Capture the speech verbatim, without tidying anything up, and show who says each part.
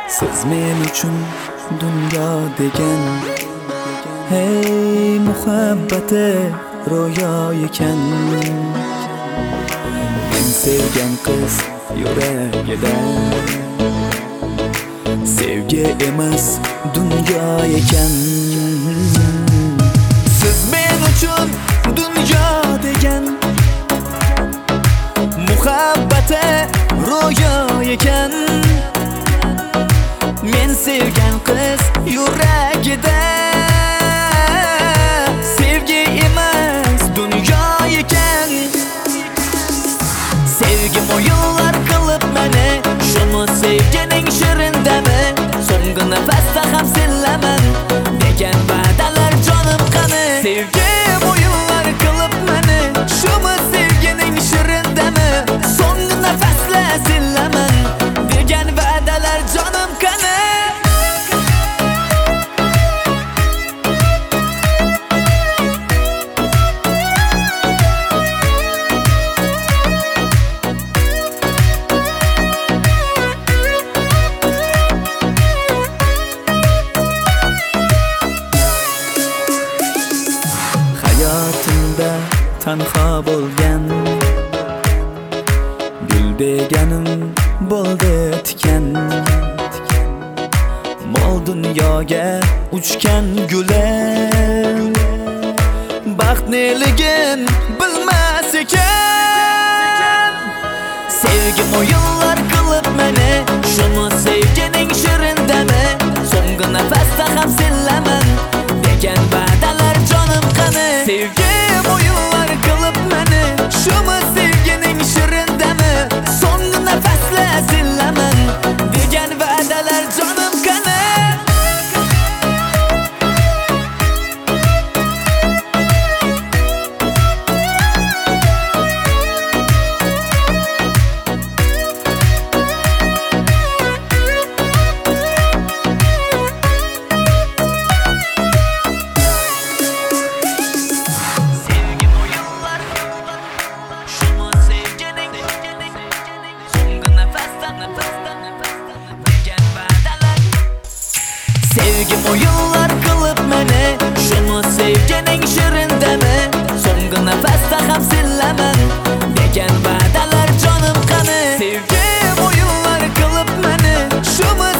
Speaker 1: Siz men uchun dunyo degan, hey muhabbati ro'yo ekan. Men sevgan qiz yuragida sevgi emas dunyo ekan. Siz men uchun dunyo degan, muhabbati ro'yo ekan. Men sevgan qiz yuragida sevgi emas dunyo ekan. Sevgim o'yinlar qilib meni, shuni sevganing shirindami? So'nggi nafasda ham senlaman degan va'dalar jonim qani. Sevgim o'yinlar qilib meni, shuni sevganing shirindami? So'nggi nafasda senlaman degan va'dalar jonim qani. Hayotimda tanho bo'lgan gul deganim bo'ldi tikan. Mol dunyoga uchgan gulim baxt neligin bilmas ekan. Sevgim o'yinlar qilib meni, shuni sevganing shirindami? So'nggi nafasda ham senlaman degan va'dalar jonim qani. Sevgim o'yinlar qilib meni, shuni sevganing shirindami? So'nggi nafasda senlaman degan va'dalar jonim qani. Sevgim o'yinlar qilib meni, shuni sevganing shirindami? So'nggi nafasda ham senlaman degan va'dalar jonim qani. Sevgim o'yinlar qilib meni, shuni